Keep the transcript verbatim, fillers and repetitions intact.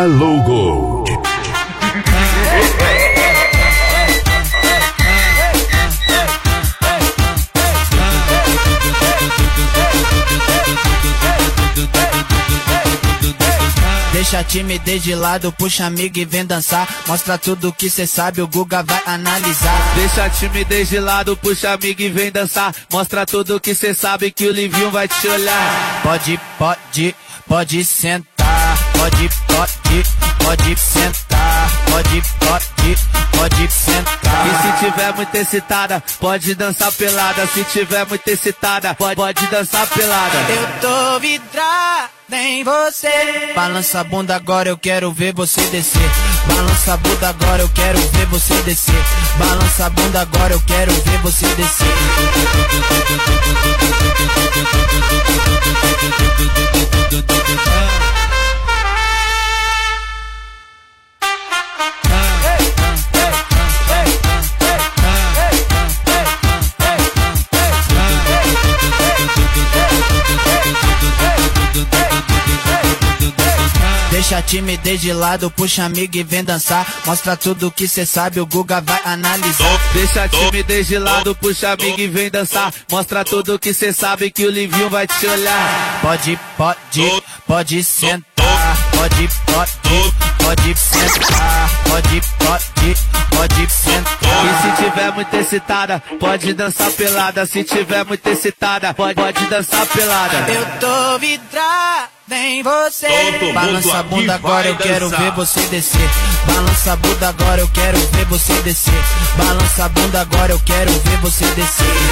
Hello Gold. Deixa a timidez de lado, puxa amigo e vem dançar. Mostra tudo que cê sabe, o Guga vai analisar. Deixa a timidez de lado, puxa amigo e vem dançar. Mostra tudo que cê sabe que o Livinho vai te olhar. Pode, pode, pode sentar. Pode, pode, pode sentar. Pode, pode, pode sentar. E se tiver muito excitada, pode dançar pelada. Se tiver muito excitada, pode, pode dançar pelada. Eu tô vidrada em você. Balança a bunda agora, eu quero ver você descer. Balança a bunda agora, eu quero ver você descer. Balança a bunda agora, eu quero ver você descer. Deixa a timidez de lado, puxa amigo e vem dançar. Mostra tudo que cê sabe, o Guga vai analisar. Deixa a timidez de lado, puxa amigo e vem dançar. Mostra tudo que cê sabe que o Livinho vai te olhar. Pode, pode, pode sentar. Pode, pode, pode sentar. Pode, pode, pode sentar. E se tiver muito excitada, pode dançar pelada. Se tiver muito excitada, pode, pode dançar pelada. Eu tô vidrada em você. Todo Balança a bunda agora, eu quero dançar. ver você descer. Balança a bunda agora, eu quero ver você descer. Balança a bunda agora, eu quero ver você descer.